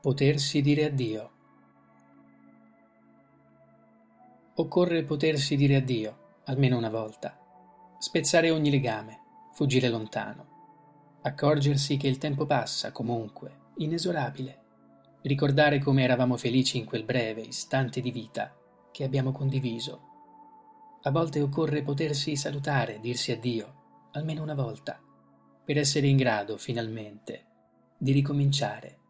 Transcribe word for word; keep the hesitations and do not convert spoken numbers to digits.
Potersi dire addio. Occorre potersi dire addio, almeno una volta, spezzare ogni legame, fuggire lontano, accorgersi che il tempo passa comunque, inesorabile, ricordare come eravamo felici in quel breve istante di vita che abbiamo condiviso. A volte occorre potersi salutare, dirsi addio, almeno una volta, per essere in grado, finalmente, di ricominciare.